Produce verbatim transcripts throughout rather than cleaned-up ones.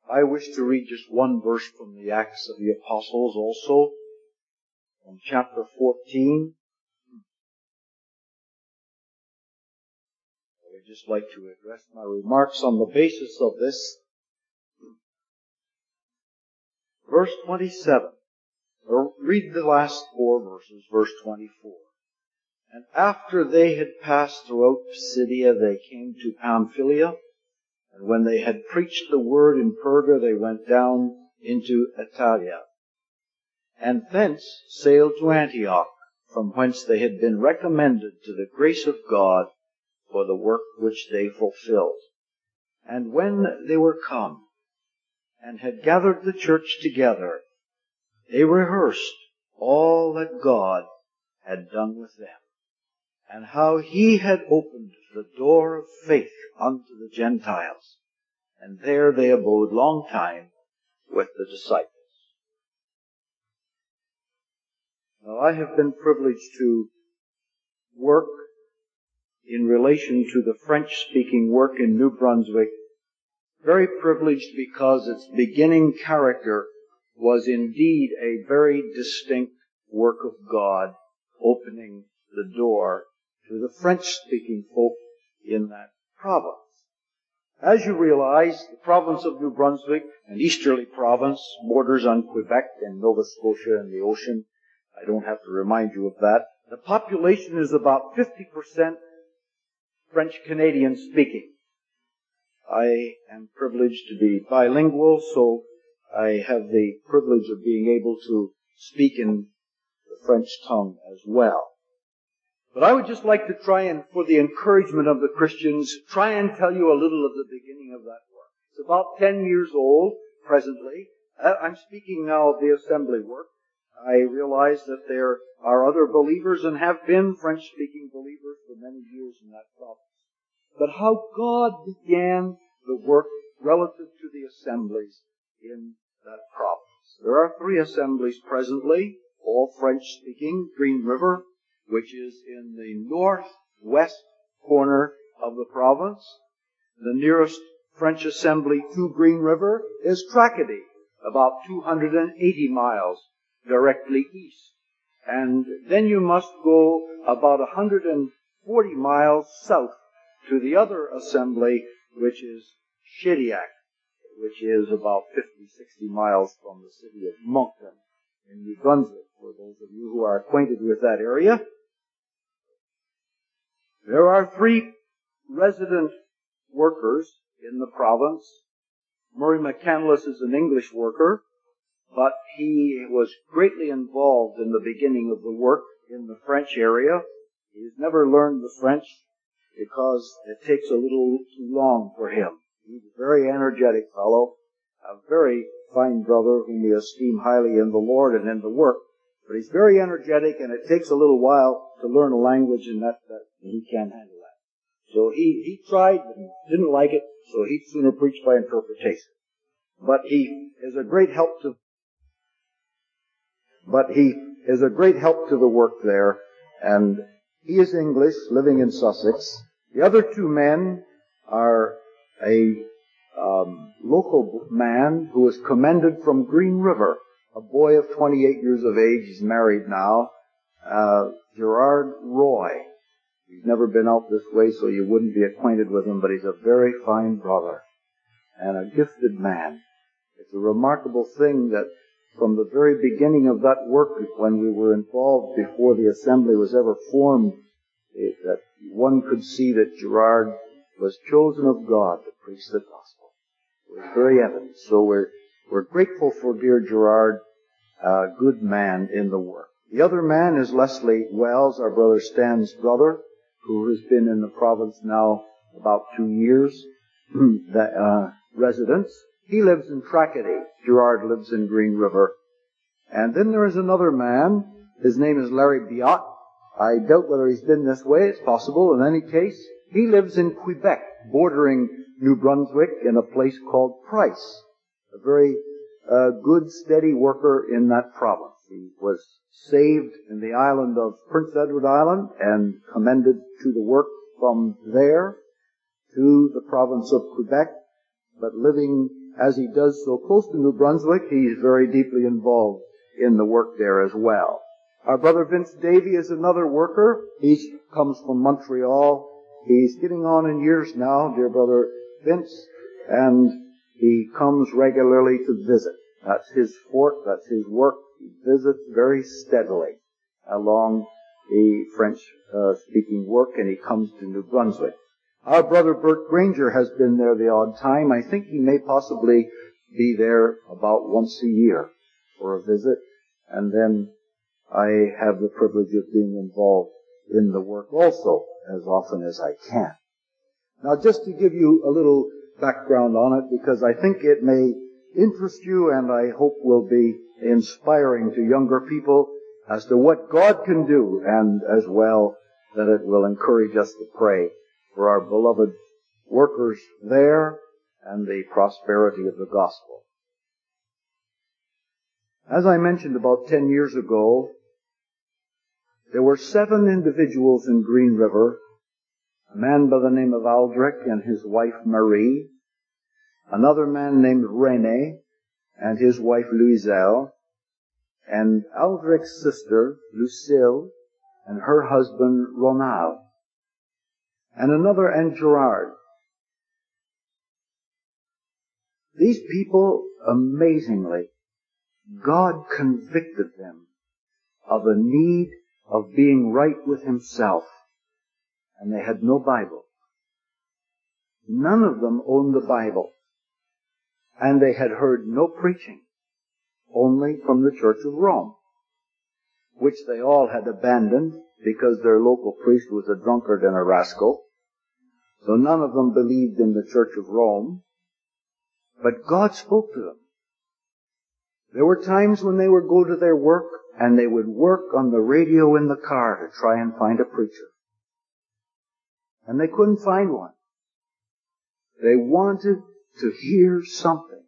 I wish to read just one verse from the Acts of the Apostles also, from chapter fourteen. I would just like to address my remarks on the basis of this. Verse twenty-seven. Or read the last four verses, verse twenty-four. And after they had passed throughout Pisidia, they came to Pamphylia. And when they had preached the word in Perga, they went down into Attalia, and thence sailed to Antioch, from whence they had been recommended to the grace of God for the work which they fulfilled. And when they were come, and had gathered the church together, they rehearsed all that God had done with them, and how he had opened the door of faith unto the Gentiles. And there they abode long time with the disciples. Now, I have been privileged to work in relation to the French-speaking work in New Brunswick. Very privileged because its beginning character was indeed a very distinct work of God, opening the door to the French-speaking folk in that province. As you realize, the province of New Brunswick, an easterly province, borders on Quebec and Nova Scotia and the ocean. I don't have to remind you of that. The population is about fifty percent French-Canadian speaking. I am privileged to be bilingual, so I have the privilege of being able to speak in the French tongue as well. But I would just like to try and, for the encouragement of the Christians, try and tell you a little of the beginning of that work. It's about ten years old, presently. I'm speaking now of the assembly work. I realize that there are other believers and have been French-speaking believers for many years in that province. But how God began the work relative to the assemblies in that province. There are three assemblies presently, all French-speaking. Green River, which is in the northwest corner of the province. The nearest French assembly to Green River is Tracadie, about two hundred eighty miles directly east. And then you must go about one hundred forty miles south to the other assembly, which is Shediac, which is about fifty, sixty miles from the city of Moncton in New Brunswick, for those of you who are acquainted with that area. There are three resident workers in the province. Murray McCandless is an English worker, but he was greatly involved in the beginning of the work in the French area. He's never learned the French because it takes a little too long for him. He's a very energetic fellow, a very fine brother whom we esteem highly in the Lord and in the work. But he's very energetic, and it takes a little while to learn a language, and that, that he can't handle that. So he, he tried and didn't like it, so he'd sooner preach by interpretation. But he is a great help to, but he is a great help to the work there, and he is English, living in Sussex. The other two men are a um, local man who was commended from Green River, a boy of twenty-eight years of age. He's married now, uh, Gerard Roy. He's never been out this way, so you wouldn't be acquainted with him, but he's a very fine brother and a gifted man. It's a remarkable thing that from the very beginning of that work, when we were involved before the assembly was ever formed, it, that one could see that Gerard was chosen of God to preach the gospel. It was very evident. So we're, we're grateful for dear Gerard, a good man in the work. The other man is Leslie Wells, our brother Stan's brother, who has been in the province now about two years, the uh, residence. He lives in Tracadie. Gerard lives in Green River. And then there is another man. His name is Larry Biot. I doubt whether he's been this way. It's possible. In any case, he lives in Quebec, bordering New Brunswick, in a place called Price. A very uh, good, steady worker in that province. He was saved in the island of Prince Edward Island and commended to the work from there to the province of Quebec, but living as he does so close to New Brunswick, he's very deeply involved in the work there as well. Our brother Vince Davey is another worker. He comes from Montreal. He's getting on in years now, dear brother Vince, and he comes regularly to visit. That's his fort, that's his work. He visits very steadily along the French-speaking uh, work, and he comes to New Brunswick. Our brother Bert Granger has been there the odd time. I think he may possibly be there about once a year for a visit, and then I have the privilege of being involved in the work also as often as I can. Now, just to give you a little background on it, because I think it may interest you and I hope will be inspiring to younger people as to what God can do, and as well that it will encourage us to pray for our beloved workers there and the prosperity of the gospel. As I mentioned about ten years ago, there were seven individuals in Green River, a man by the name of Aldrich and his wife Marie, another man named René and his wife Louiselle, and Aldrich's sister Lucille and her husband Ronald, and another Aunt Gerard. These people, amazingly, God convicted them of a need of being right with himself, and they had no Bible. None of them owned the Bible, and they had heard no preaching, only from the Church of Rome, which they all had abandoned because their local priest was a drunkard and a rascal. So none of them believed in the Church of Rome, but God spoke to them. There were times when they would go to their work and they would work on the radio in the car to try and find a preacher. And they couldn't find one. They wanted to hear something.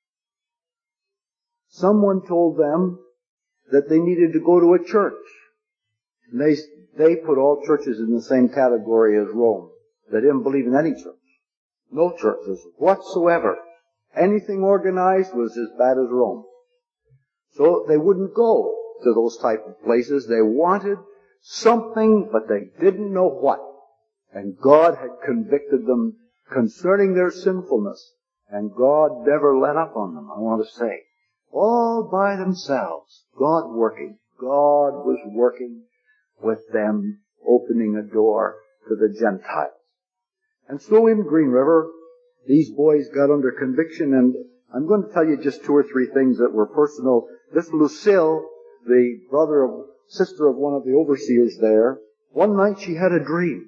Someone told them that they needed to go to a church. And they, they put all churches in the same category as Rome. They didn't believe in any church. No churches whatsoever. Anything organized was as bad as Rome. So they wouldn't go to those type of places. They wanted something, but they didn't know what. And God had convicted them concerning their sinfulness. And God never let up on them, I want to say. All by themselves. God working. God was working with them, opening a door to the Gentiles. And so in Green River, these boys got under conviction, and I'm going to tell you just two or three things that were personal. This Lucille, the brother of, sister of one of the overseers there, one night she had a dream.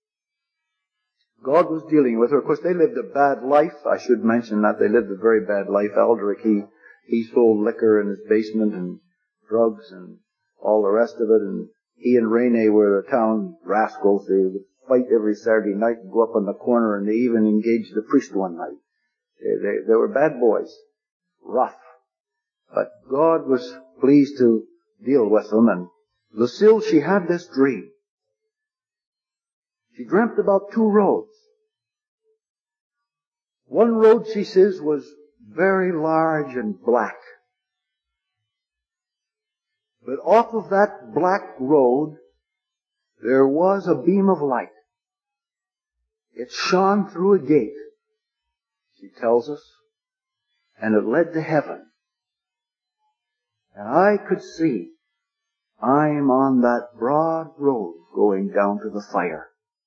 God was dealing with her. Of course, they lived a bad life. I should mention that they lived a very bad life. Aldrich, he, he sold liquor in his basement and drugs and all the rest of it. And he and René were the town rascals. They would fight every Saturday night and go up on the corner, and they even engaged the priest one night. They, they, they were bad boys. Rough. But God was pleased to deal with them. And Lucille, she had this dream. She dreamt about two roads. One road, she says, was very large and black. But off of that black road, there was a beam of light. It shone through a gate, she tells us, and it led to heaven. And I could see I'm on that broad road going down to the fire.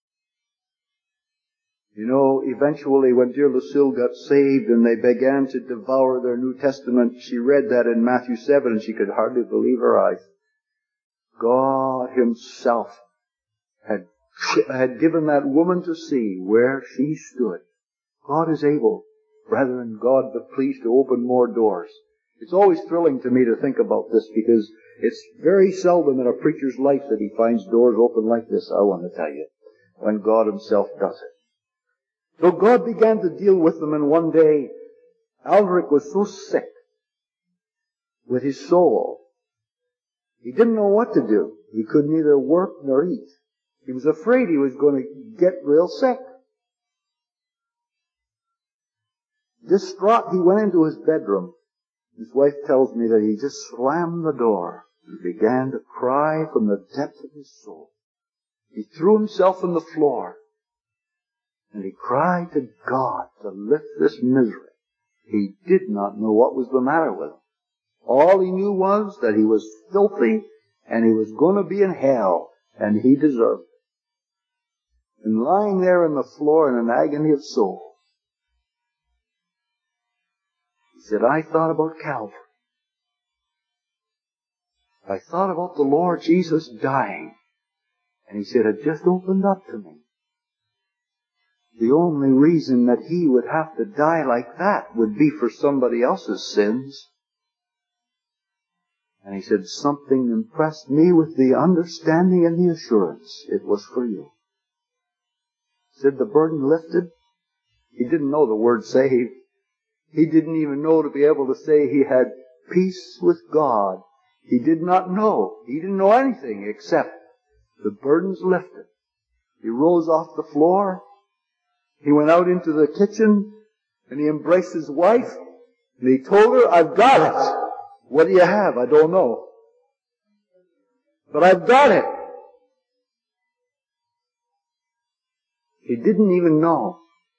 You know, eventually when dear Lucille got saved and they began to devour their New Testament, she read that in Matthew seven and she could hardly believe her eyes. God himself had, had given that woman to see where she stood. God is able, brethren, God but pleased to open more doors. It's always thrilling to me to think about this, because it's very seldom in a preacher's life that he finds doors open like this, I want to tell you, when God himself does it. So God began to deal with them, and one day, Aldrich was so sick with his soul, he didn't know what to do. He could neither work nor eat. He was afraid he was going to get real sick. Distraught, he went into his bedroom. His wife tells me that he just slammed the door and began to cry from the depth of his soul. He threw himself on the floor and he cried to God to lift this misery. He did not know what was the matter with him. All he knew was that he was filthy and he was going to be in hell, and he deserved it. And lying there on the floor in an agony of soul, he said, I thought about Calvary. I thought about the Lord Jesus dying. And he said, it just opened up to me. The only reason that he would have to die like that would be for somebody else's sins. And he said, something impressed me with the understanding and the assurance. It was for you. He said, the burden lifted. He didn't know the word saved. He didn't even know to be able to say he had peace with God. He did not know. He didn't know anything except the burden's lifted. He rose off the floor. He went out into the kitchen and he embraced his wife and he told her, I've got it. What do you have? I don't know. But I've got it. He didn't even know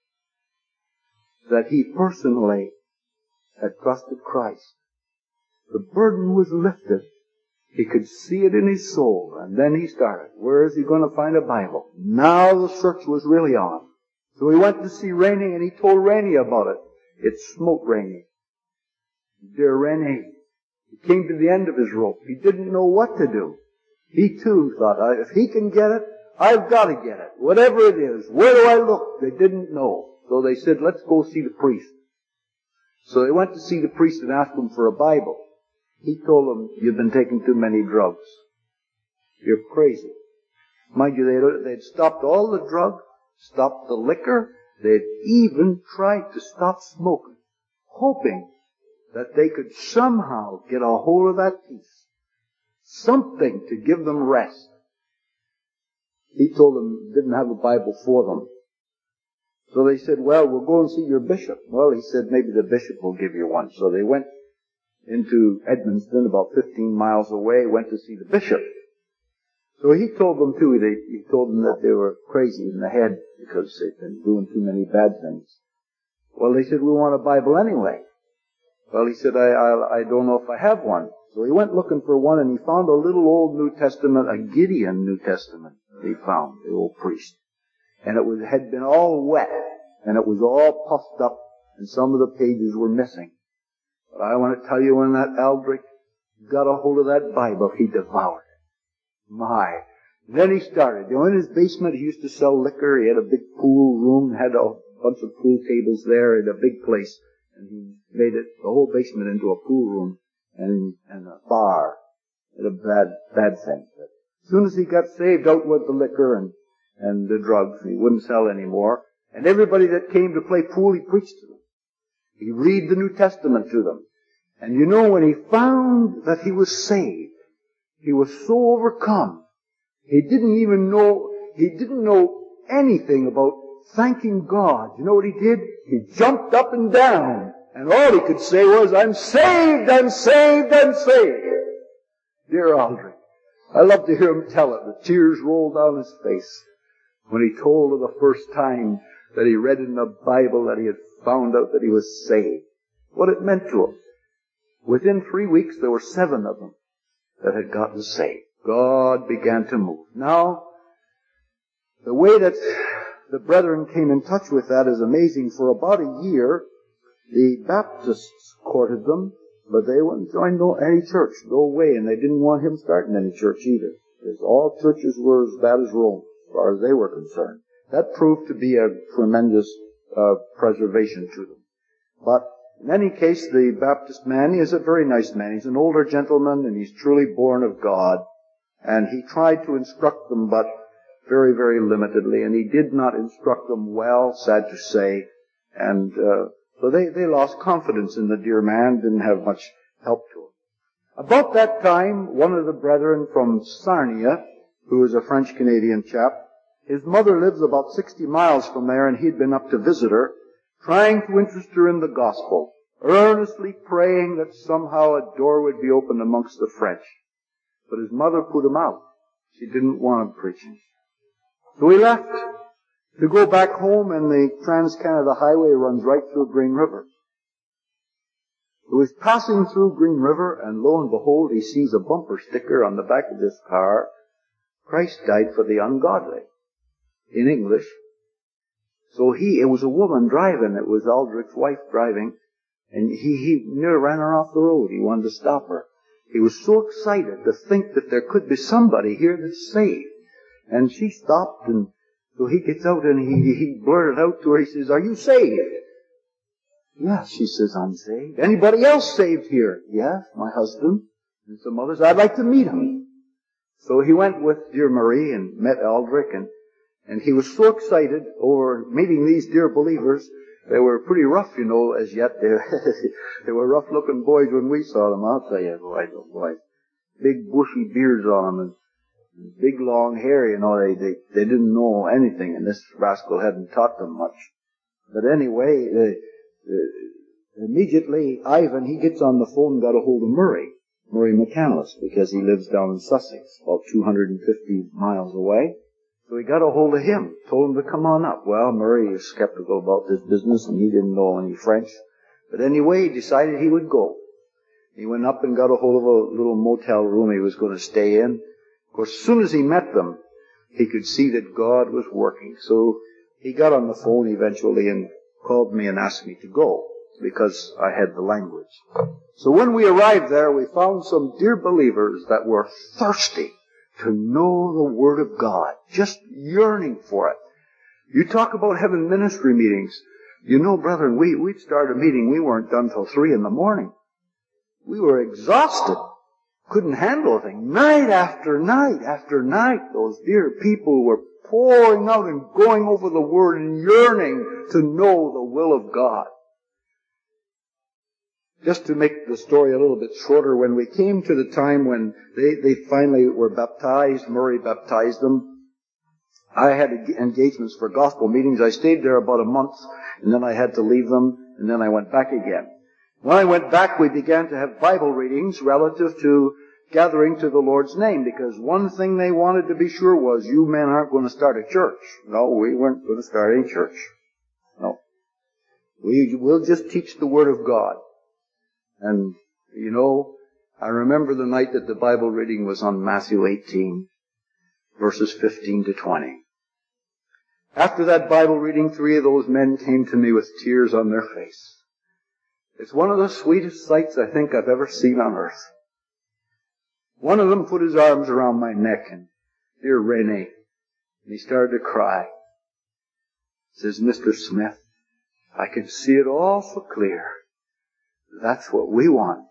that he personally had trusted Christ. The burden was lifted. He could see it in his soul. And then he started. Where is he going to find a Bible? Now the search was really on. So he went to see Rainey and he told Rainey about it. It smote Rainey. Dear Rainey, he came to the end of his rope. He didn't know what to do. He too thought, if he can get it, I've got to get it. Whatever it is. Where do I look? They didn't know. So they said, let's go see the priest. So they went to see the priest and asked him for a Bible. He told them, you've been taking too many drugs. You're crazy. Mind you, they'd, they'd stopped all the drugs, stopped the liquor. They'd even tried to stop smoking, hoping that they could somehow get a hold of that peace. Something to give them rest. He told them he didn't have a Bible for them. So they said, well, we'll go and see your bishop. Well, he said, maybe the bishop will give you one. So they went into Edmundston, about fifteen miles away, went to see the bishop. So he told them too, they, he told them that they were crazy in the head because they'd been doing too many bad things. Well, they said, we want a Bible anyway. Well, he said, I, I, I don't know if I have one. So he went looking for one and he found a little old New Testament, a Gideon New Testament he found, the old priest. And it was, had been all wet and it was all puffed up and some of the pages were missing. But I want to tell you, when that Aldrich got a hold of that Bible, he devoured it. My. Then he started. You know, in his basement, he used to sell liquor. He had a big pool room, had a bunch of pool tables there in a big place. And he made it, the whole basement, into a pool room and, and a bar. It a bad, bad thing. But as soon as he got saved, out went the liquor and, and the drugs. He wouldn't sell anymore. And everybody that came to play pool, he preached to them. He read the New Testament to them. And you know, when he found that he was saved, he was so overcome. He didn't even know, he didn't know anything about thanking God. You know what he did? He jumped up and down. And all he could say was, I'm saved, I'm saved, I'm saved. Dear Aldrich, I love to hear him tell it. The tears rolled down his face when he told of the first time that he read in the Bible that he had found out that he was saved. What it meant to him. Within three weeks, there were seven of them that had gotten saved. God began to move. Now, the way that the brethren came in touch with that is amazing. For about a year, the Baptists courted them, but they wouldn't join no, any church. No way. And they didn't want him starting any church either. Because all churches were as bad as Rome, as far as they were concerned. That proved to be a tremendous uh, preservation to them. But in any case, the Baptist man, he is a very nice man. He's an older gentleman, and he's truly born of God. And he tried to instruct them, but very, very limitedly. And he did not instruct them well, sad to say. And uh, so they, they lost confidence in the dear man, didn't have much help to him. About that time, one of the brethren from Sarnia, who is a French-Canadian chap, his mother lives about sixty miles from there, and he'd been up to visit her, trying to interest her in the gospel, earnestly praying that somehow a door would be opened amongst the French. But his mother put him out. She didn't want him preaching. So he left to go back home, and the Trans-Canada Highway runs right through Green River. He was passing through Green River, and lo and behold, he sees a bumper sticker on the back of this car, "Christ died for the ungodly," in English. So he, it was a woman driving, it was Aldrich's wife driving, and he, he nearly ran her off the road. He wanted to stop her. He was so excited to think that there could be somebody here that's saved. And she stopped, and so he gets out and he, he blurted out to her, he says, "Are you saved?" "Yes," she says, "I'm saved." "Anybody else saved here?" "Yes, my husband and some others. I'd like to meet him." So he went with dear Marie and met Aldrich, and, and he was so excited over meeting these dear believers. They were pretty rough, you know, as yet. They, they were rough-looking boys when we saw them, I'll tell you, boys, oh boys. Big bushy beards on them and big long hair, you know. They, they, they didn't know anything, and this rascal hadn't taught them much. But anyway, they, they, immediately, Ivan, he gets on the phone and got a hold of Murray, Murray McCandless, because he lives down in Sussex, about two hundred fifty miles away. So he got a hold of him, told him to come on up. Well, Murray is skeptical about this business, and he didn't know any French. But anyway, he decided he would go. He went up and got a hold of a little motel room he was going to stay in. Of course, as soon as he met them, he could see that God was working. So he got on the phone eventually and called me and asked me to go, because I had the language. So when we arrived there, we found some dear believers that were thirsty to know the Word of God, just yearning for it. You talk about having ministry meetings. You know, brethren, we, we'd start a meeting, we weren't done till three in the morning. We were exhausted. Couldn't handle it. Night after night after night, those dear people were pouring out and going over the Word and yearning to know the will of God. Just to make the story a little bit shorter, when we came to the time when they, they finally were baptized, Murray baptized them, I had engagements for gospel meetings. I stayed there about a month, and then I had to leave them, and then I went back again. When I went back, we began to have Bible readings relative to gathering to the Lord's name, because one thing they wanted to be sure was, you men aren't going to start a church. No, we weren't going to start any church. No. We will just teach the Word of God. And, you know, I remember the night that the Bible reading was on Matthew eighteen, verses fifteen to twenty. After that Bible reading, three of those men came to me with tears on their face. It's one of the sweetest sights I think I've ever seen on earth. One of them put his arms around my neck, and dear Rene, and he started to cry. He says, "Mister Smith, I can see it all so clear. That's what we want.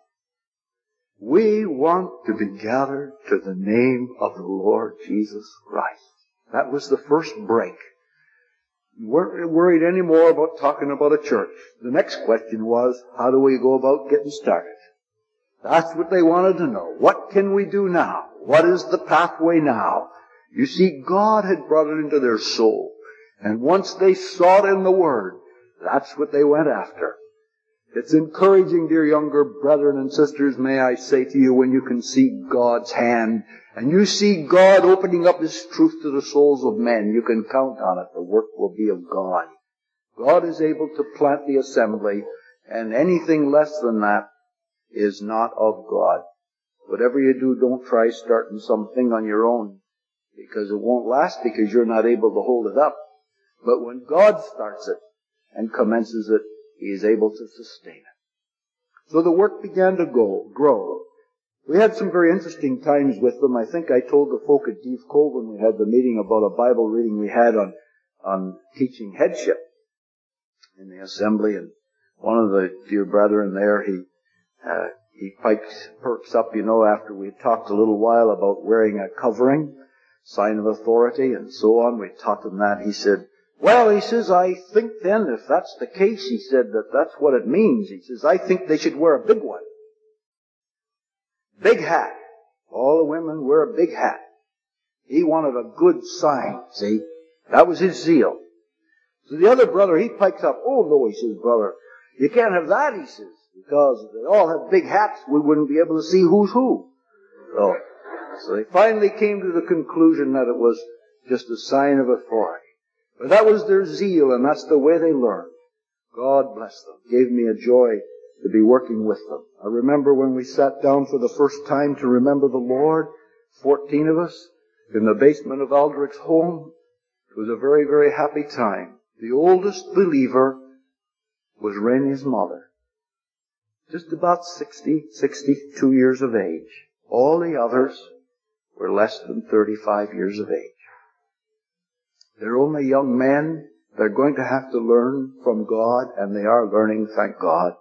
We want to be gathered to the name of the Lord Jesus Christ." That was the first break. We weren't worried anymore about talking about a church. The next question was, how do we go about getting started? That's what they wanted to know. What can we do now? What is the pathway now? You see, God had brought it into their soul. And once they saw it in the Word, that's what they went after. It's encouraging, dear younger brethren and sisters, may I say to you, when you can see God's hand, and you see God opening up His truth to the souls of men, you can count on it. The work will be of God. God is able to plant the assembly, and anything less than that is not of God. Whatever you do, don't try starting something on your own, because it won't last, because you're not able to hold it up. But when God starts it and commences it, He is able to sustain it. So the work began to go, grow. We had some very interesting times with them. I think I told the folk at Deef Cove when we had the meeting about a Bible reading we had on, on teaching headship in the assembly. And one of the dear brethren there, he, uh, he pikes, perks up, you know, after we had talked a little while about wearing a covering, sign of authority, and so on. We taught him that. He said, "Well," he says, "I think then, if that's the case," he said, "that that's what it means." He says, "I think they should wear a big one. Big hat. All the women wear a big hat." He wanted a good sign, see? That was his zeal. So the other brother, he pikes up, oh no, he says, brother, you can't have that, he says, because they all have big hats, we wouldn't be able to see who's who. So, so they finally came to the conclusion that it was just a sign of authority. But that was their zeal, and that's the way they learned. God bless them. Gave me a joy to be working with them. I remember when we sat down for the first time to remember the Lord, fourteen of us, in the basement of Aldrich's home. It was a very, very happy time. The oldest believer was Rene's mother. Just about sixty, sixty-two years of age. All the others were less than thirty-five years of age. They're only young men. They're going to have to learn from God, and they are learning, thank God.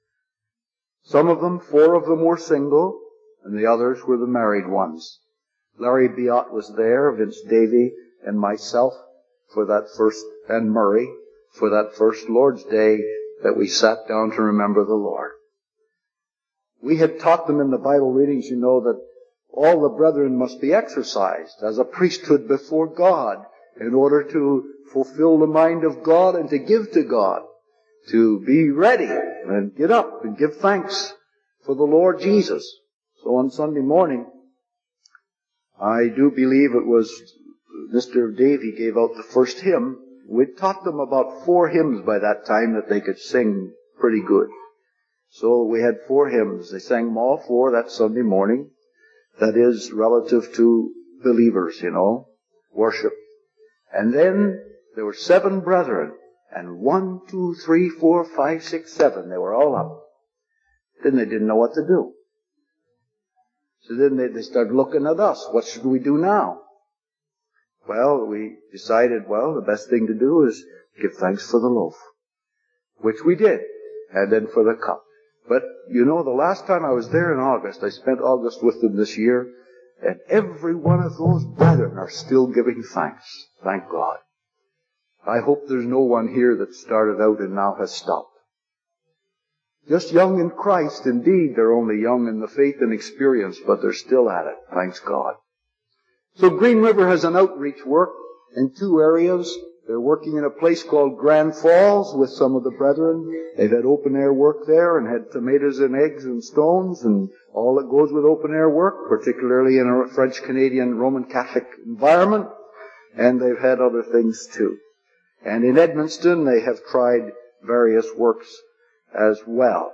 Some of them, four of them were single, and the others were the married ones. Larry Biot was there, Vince Davey, and myself for that first, and Murray, for that first Lord's Day that we sat down to remember the Lord. We had taught them in the Bible readings, you know, that all the brethren must be exercised as a priesthood before God in order to fulfill the mind of God and to give to God, to be ready and get up and give thanks for the Lord Jesus. So on Sunday morning, I do believe it was Mister Davey gave out the first hymn. We'd taught them about four hymns by that time that they could sing pretty good. So we had four hymns. They sang them all four that Sunday morning. That is relative to believers, you know, worship. And then there were seven brethren. And one, two, three, four, five, six, seven. They were all up. Then they didn't know what to do. So then they, they started looking at us. What should we do now? Well, we decided, well, the best thing to do is give thanks for the loaf. Which we did. And then for the cup. But, you know, the last time I was there in August, I spent August with them this year, and every one of those brethren are still giving thanks. Thank God. I hope there's no one here that started out and now has stopped. Just young in Christ, indeed, they're only young in the faith and experience, but they're still at it. Thanks God. So Green River has an outreach work in two areas. They're working in a place called Grand Falls with some of the brethren. They've had open air work there and had tomatoes and eggs and stones and all that goes with open air work, particularly in a French-Canadian Roman Catholic environment. And they've had other things too. And in Edmundston, they have tried various works as well.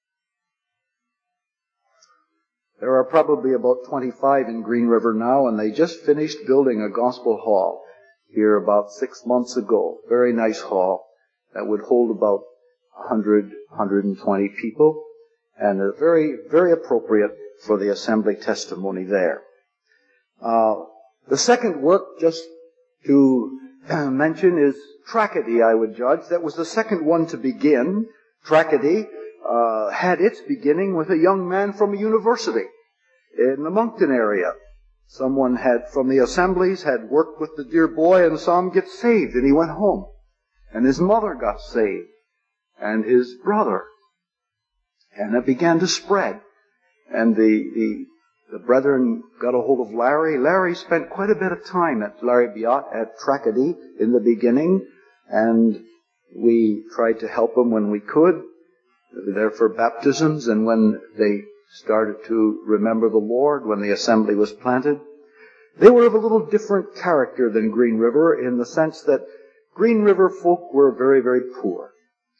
There are probably about twenty-five in Green River now, and they just finished building a gospel hall here about six months ago. Very nice hall that would hold about one hundred, one hundred twenty people, and a very, very appropriate for the assembly testimony there. Uh, the second work, just to mention, is Tracadie, I would judge. That was the second one to begin. Tracadie uh, had its beginning with a young man from a university in the Moncton area. Someone had, from the assemblies, had worked with the dear boy and saw him get saved, and he went home. And his mother got saved, and his brother. And it began to spread. And the, the, the brethren got a hold of Larry. Larry spent quite a bit of time at Larry Biot at Tracadie in the beginning, and we tried to help him when we could. We were there for baptisms, and when they started to remember the Lord, when the assembly was planted. They were of a little different character than Green River in the sense that Green River folk were very, very poor.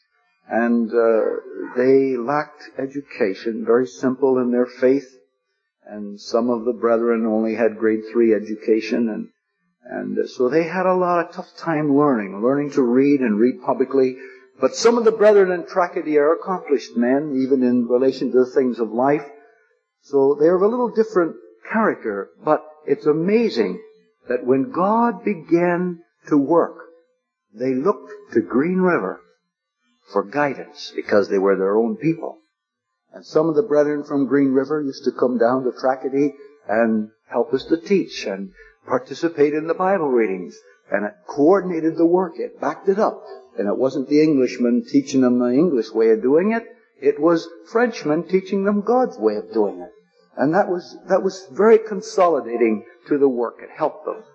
And uh, they lacked education, very simple in their faith. And some of the brethren only had grade three education. And, and so they had a lot of tough time learning, learning to read and read publicly. But some of the brethren in Tracadie are accomplished men, even in relation to the things of life. So they're of a little different character. But it's amazing that when God began to work, they looked to Green River for guidance because they were their own people. And some of the brethren from Green River used to come down to Tracadie and help us to teach and participate in the Bible readings. And it coordinated the work. It backed it up. And it wasn't the Englishmen teaching them the English way of doing it. It was Frenchmen teaching them God's way of doing it. And that was, that was very consolidating to the work. It helped them.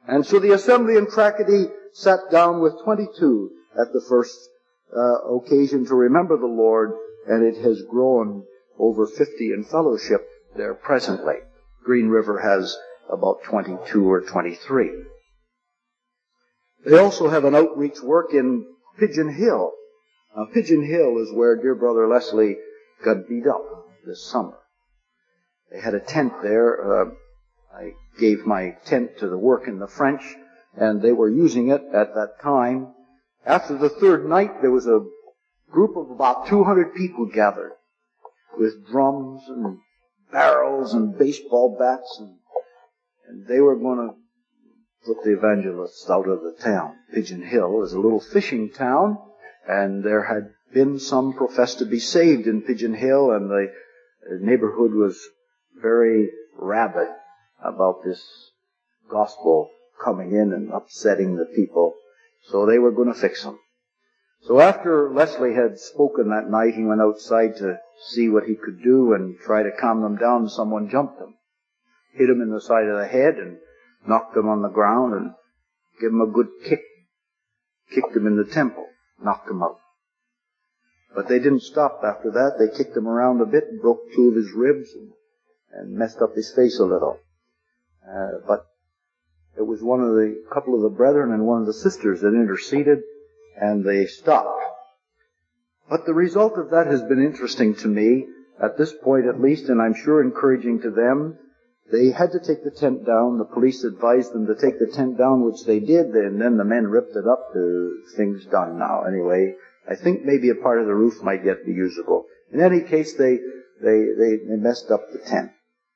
And so the assembly in Tracadie sat down with twenty-two at the first uh, occasion to remember the Lord, and it has grown over fifty in fellowship there presently. Green River has about twenty-two or twenty-three. They also have an outreach work in Pigeon Hill. Now, Pigeon Hill is where dear brother Leslie got beat up this summer. They had a tent there. Uh, I gave my tent to the work in the French, and they were using it at that time. After the third night, there was a group of about two hundred people gathered with drums and barrels and baseball bats, and, and they were going to put the evangelists out of the town. Pigeon Hill is a little fishing town, and there had been some professed to be saved in Pigeon Hill, and the neighborhood was very rabid about this gospel coming in and upsetting the people. So they were going to fix them. So after Leslie had spoken that night, he went outside to see what he could do and try to calm them down. Someone jumped him, hit him in the side of the head, and knocked him on the ground and gave him a good kick. Kicked him in the temple, knocked him out. But they didn't stop after that. They kicked him around a bit and broke two of his ribs and, and messed up his face a little. Uh, but it was one of the couple of the brethren and one of the sisters that interceded, and they stopped. But the result of that has been interesting to me, at this point at least, and I'm sure encouraging to them. They had to take the tent down. The police advised them to take the tent down, which they did, and then the men ripped it up. The thing's done now. Anyway, I think maybe a part of the roof might yet be usable. In any case, they, they, they, they messed up the tent.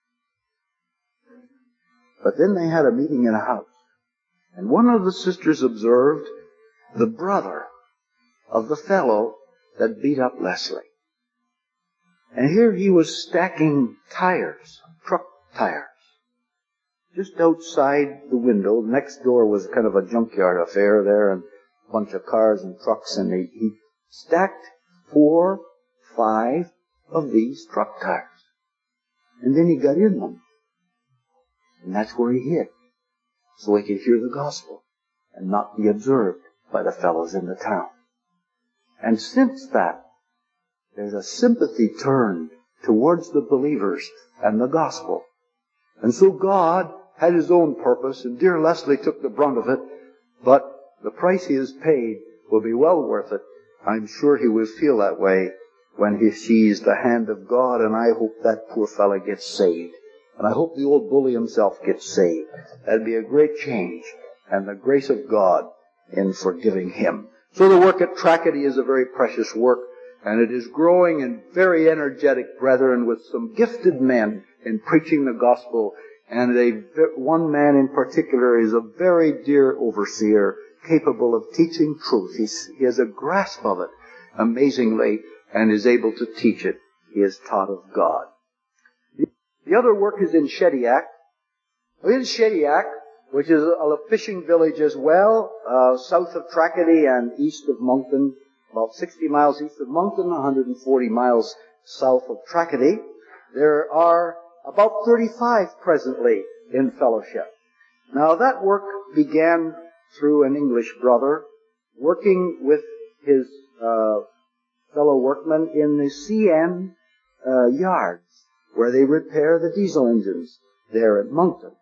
But then they had a meeting in a house. And one of the sisters observed the brother of the fellow that beat up Leslie. And here he was stacking tires, truck tires, just outside the window. Next door was kind of a junkyard affair there, and a bunch of cars and trucks, and he, he stacked four, five of these truck tires. And then he got in them. And that's where he hid, so he could hear the gospel and not be observed by the fellows in the town. And since that, there's a sympathy turned towards the believers and the gospel. And so God had his own purpose, and dear Leslie took the brunt of it, but the price he has paid will be well worth it. I'm sure he will feel that way when he sees the hand of God, and I hope that poor fellow gets saved. And I hope the old bully himself gets saved. That'd be a great change, and the grace of God in forgiving him. So the work at Tracadie is a very precious work, and it is growing in very energetic brethren with some gifted men in preaching the gospel. And a, one man in particular is a very dear overseer, capable of teaching truth. He's, he has a grasp of it amazingly and is able to teach it. He is taught of God. The other work is in Shediac. In Shediac, which is a fishing village as well, uh, south of Tracadie and east of Moncton, about sixty miles east of Moncton, one hundred forty miles south of Tracadie. There are about thirty-five presently in fellowship. Now that work began through an English brother working with his uh, fellow workmen in the C N uh, yards, where they repair the diesel engines there at Moncton.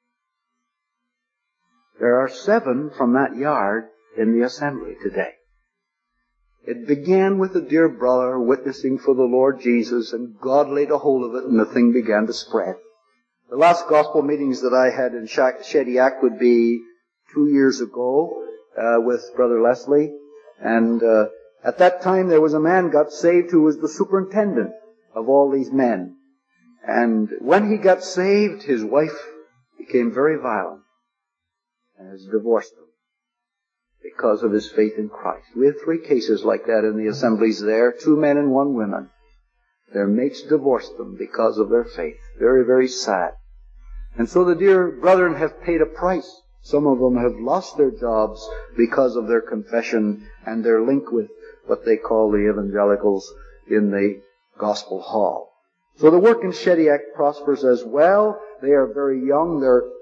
There are seven from that yard in the assembly today. It began with a dear brother witnessing for the Lord Jesus, and God laid a hold of it, and the thing began to spread. The last gospel meetings that I had in Shediac would be two years ago uh, with Brother Leslie, and uh, at that time there was a man got saved who was the superintendent of all these men. And when he got saved, his wife became very violent and has divorced him because of his faith in Christ. We had three cases like that in the assemblies there, two men and one woman. Their mates divorced them because of their faith. Very, very sad. And so the dear brethren have paid a price. Some of them have lost their jobs because of their confession and their link with what they call the evangelicals in the gospel hall. So the work in Shediac prospers as well. They are very young. They're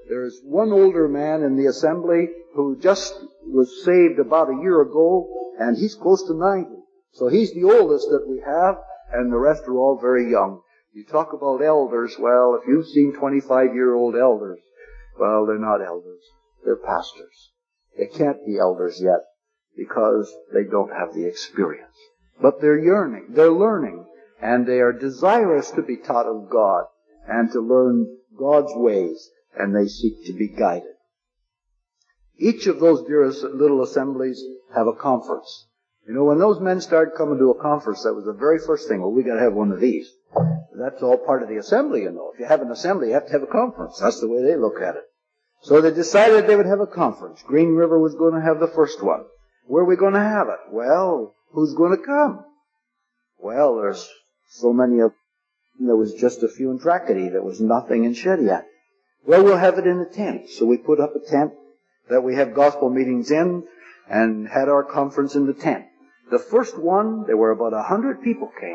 There's one older man in the assembly who just was saved about a year ago, and he's close to ninety. So he's the oldest that we have, and the rest are all very young. You talk about elders, well, if you've seen twenty-five-year-old elders, well, they're not elders. They're pastors. They can't be elders yet because they don't have the experience. But they're yearning, they're learning, and they are desirous to be taught of God and to learn God's ways, and they seek to be guided. Each of those dear little assemblies have a conference. You know, when those men started coming to a conference, that was the very first thing. Well, we got to have one of these. That's all part of the assembly, you know. If you have an assembly, you have to have a conference. That's the way they look at it. So they decided they would have a conference. Green River was going to have the first one. Where are we going to have it? Well, who's going to come? Well, there's so many of, there was just a few in Tracadie. There was nothing in Shediac. Well, we'll have it in a tent. So we put up a tent that we have gospel meetings in and had our conference in the tent. The first one, there were about a hundred people came.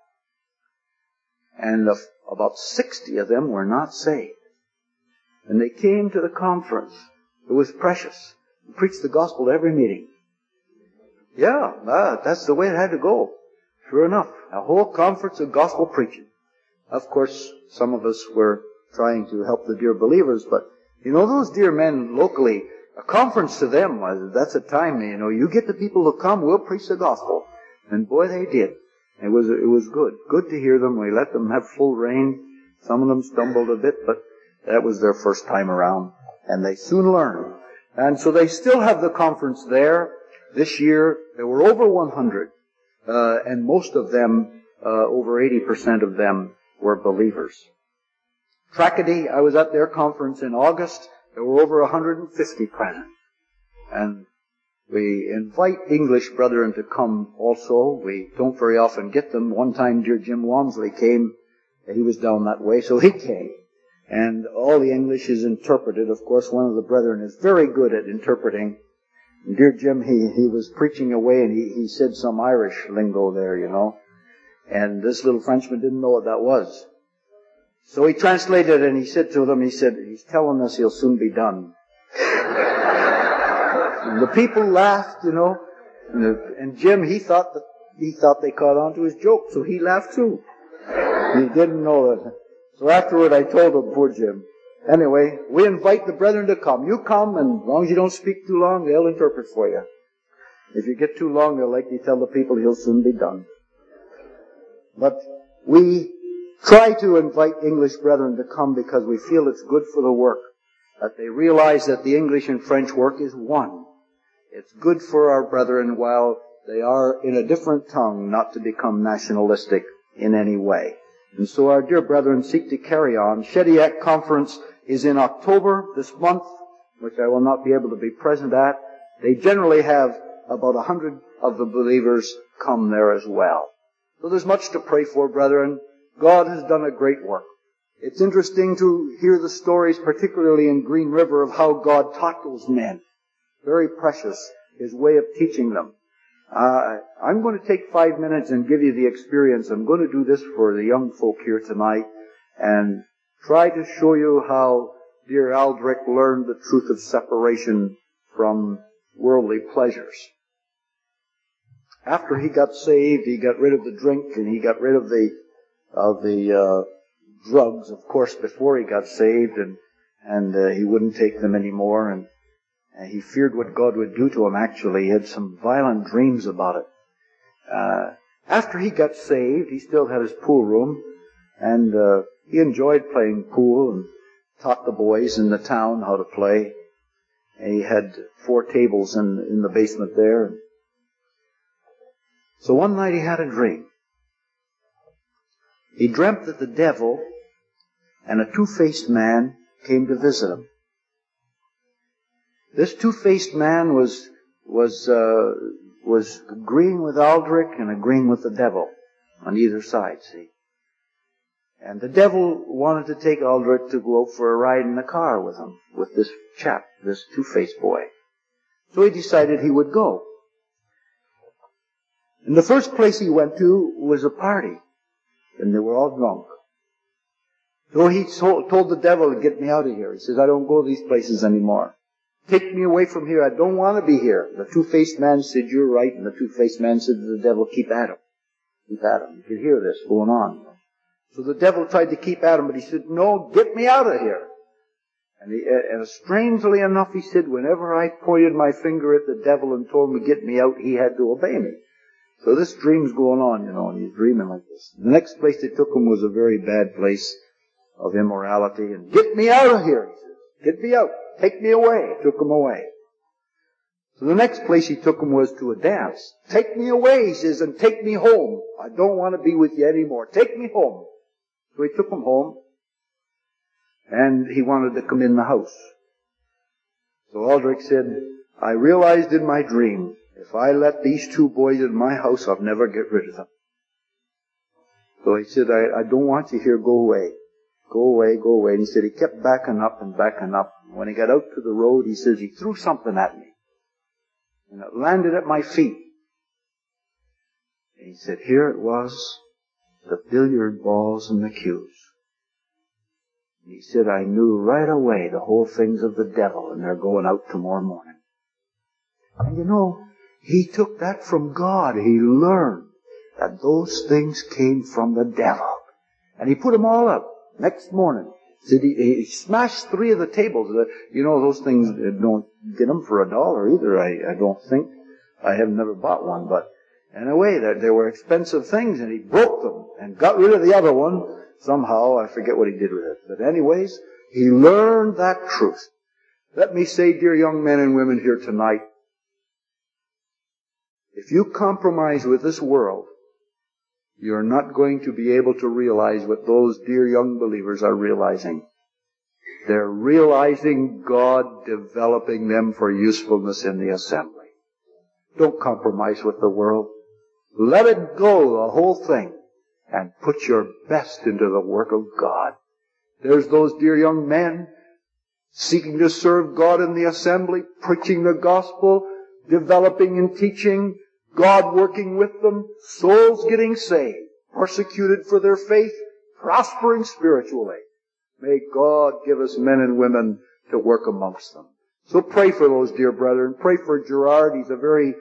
And the, about sixty of them were not saved. And they came to the conference. It was precious. We preached the gospel at every meeting. Yeah, uh, that's the way it had to go. Sure enough, a whole conference of gospel preaching. Of course, some of us were trying to help the dear believers, but you know, those dear men locally, a conference to them, was that's a time, you know, you get the people to come, we'll preach the gospel. And boy, they did. It was, it was good. Good to hear them. We let them have full reign. Some of them stumbled a bit, but that was their first time around. And they soon learned. And so they still have the conference there. This year, there were over one hundred. Uh, and most of them, uh, over eighty percent of them were believers. Tracadie, I was at their conference in August. There were over one hundred fifty present. And we invite English brethren to come also. We don't very often get them. One time, dear Jim Walmsley came. He was down that way, so he came. And all the English is interpreted. Of course, one of the brethren is very good at interpreting. And dear Jim, he, he was preaching away, and he, he said some Irish lingo there, you know. And this little Frenchman didn't know what that was. So he translated it, and he said to them, he said, he's telling us he'll soon be done. And the people laughed, you know. And, the, and Jim, he thought that he thought they caught on to his joke, so he laughed too. He didn't know that. So afterward, I told him, poor Jim. Anyway, we invite the brethren to come. You come, and as long as you don't speak too long, they'll interpret for you. If you get too long, they'll likely tell the people he'll soon be done. But we try to invite English brethren to come because we feel it's good for the work. That they realize that the English and French work is one. It's good for our brethren while they are in a different tongue not to become nationalistic in any way. And so our dear brethren seek to carry on. Shediac Conference is in October this month, which I will not be able to be present at. They generally have about a hundred of the believers come there as well. So there's much to pray for, brethren. God has done a great work. It's interesting to hear the stories, particularly in Green River, of how God taught those men. Very precious, His way of teaching them. Uh, I'm going to take five minutes and give you the experience. I'm going to do this for the young folk here tonight and try to show you how dear Aldrich learned the truth of separation from worldly pleasures. After he got saved, he got rid of the drink and he got rid of the of the uh, drugs, of course, before he got saved, and and uh, he wouldn't take them anymore, and uh, he feared what God would do to him. Actually, he had some violent dreams about it. Uh, after he got saved, he still had his pool room, and uh, he enjoyed playing pool and taught the boys in the town how to play. And he had four tables in in the basement there. So one night he had a dream. He dreamt that the devil and a two-faced man came to visit him. This two-faced man was was uh, was agreeing with Aldrich and agreeing with the devil on either side, see. And the devil wanted to take Aldrich to go out for a ride in the car with him, with this chap, this two-faced boy. So he decided he would go. And the first place he went to was a party, and they were all drunk. So he told, told the devil to get me out of here. He says, I don't go to these places anymore. Take me away from here. I don't want to be here. The two-faced man said, you're right. And the two-faced man said to the devil, keep at him. Keep at him. You could hear this going on. So the devil tried to keep at him, but he said, no, get me out of here. And, he, and strangely enough, he said, whenever I pointed my finger at the devil and told him to get me out, he had to obey me. So this dream's going on, you know, and he's dreaming like this. The next place they took him was a very bad place of immorality. And get me out of here, he said. Get me out. Take me away. Took him away. So the next place he took him was to a dance. Take me away, he says, and take me home. I don't want to be with you anymore. Take me home. So he took him home, and he wanted to come in the house. So Aldrich said, I realized in my dream, if I let these two boys in my house, I'll never get rid of them. So he said, I, I don't want you here, go away. Go away, go away. And he said he kept backing up and backing up. When he got out to the road, he says he threw something at me. And it landed at my feet. And he said, here it was, the billiard balls and the cues. And he said, I knew right away the whole thing's of the devil, and they're going out tomorrow morning. And you know, he took that from God. He learned that those things came from the devil. And he put them all up. Next morning, said he, he smashed three of the tables. You know, those things, don't get them for a dollar either, I, I don't think. I have never bought one, but anyway, they, they were expensive things, and he broke them and got rid of the other one. Somehow, I forget what he did with it. But anyways, he learned that truth. Let me say, dear young men and women here tonight, if you compromise with this world, you're not going to be able to realize what those dear young believers are realizing. They're realizing God developing them for usefulness in the assembly. Don't compromise with the world. Let it go, the whole thing, and put your best into the work of God. There's those dear young men seeking to serve God in the assembly, preaching the gospel, developing and teaching, God working with them, souls getting saved, persecuted for their faith, prospering spiritually. May God give us men and women to work amongst them. So pray for those dear brethren. Pray for Gerard. He's a very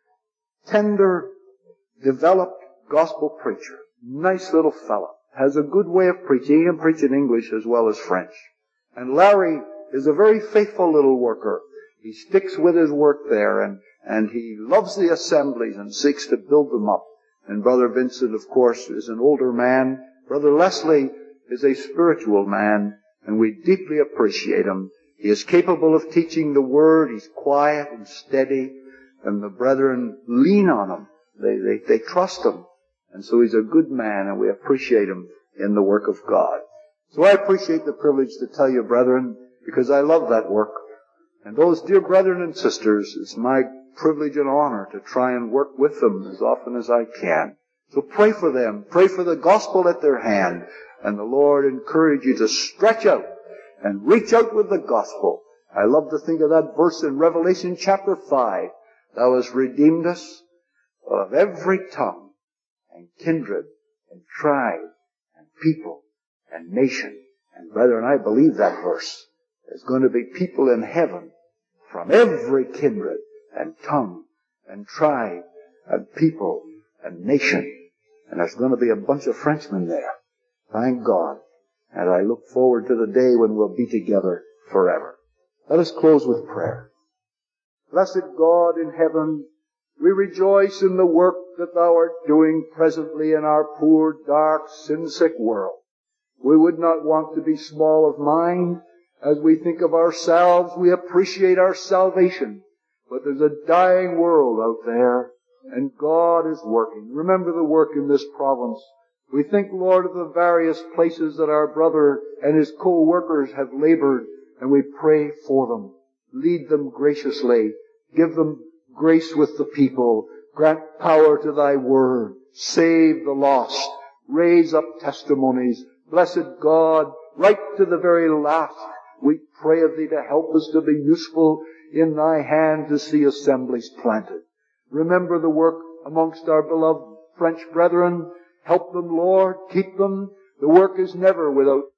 tender, developed gospel preacher. Nice little fellow. Has a good way of preaching. He can preach in English as well as French. And Larry is a very faithful little worker. He sticks with his work there, and And he loves the assemblies and seeks to build them up. And Brother Vincent, of course, is an older man. Brother Leslie is a spiritual man, and we deeply appreciate him. He is capable of teaching the Word. He's quiet and steady, and the brethren lean on him. They, they, they trust him. And so he's a good man, and we appreciate him in the work of God. So I appreciate the privilege to tell you, brethren, because I love that work. And those dear brethren and sisters, it's my privilege and honor to try and work with them as often as I can. So pray for them. Pray for the gospel at their hand. And the Lord encourage you to stretch out and reach out with the gospel. I love to think of that verse in Revelation chapter five. Thou hast redeemed us of every tongue and kindred and tribe and people and nation. And brethren, I believe that verse. There's going to be people in heaven from every kindred and tongue and tribe and people and nation. And there's going to be a bunch of Frenchmen there. Thank God. And I look forward to the day when we'll be together forever. Let us close with prayer. Blessed God in heaven, we rejoice in the work that Thou art doing presently in our poor, dark, sin-sick world. We would not want to be small of mind. As we think of ourselves, we appreciate our salvation. But there's a dying world out there, and God is working. Remember the work in this province. We think, Lord, of the various places that our brother and his co-workers have labored, and we pray for them. Lead them graciously. Give them grace with the people. Grant power to Thy word. Save the lost. Raise up testimonies. Blessed God, right to the very last, we pray of Thee to help us to be useful in Thy hand to see assemblies planted. Remember the work amongst our beloved French brethren. Help them, Lord. Keep them. The work is never without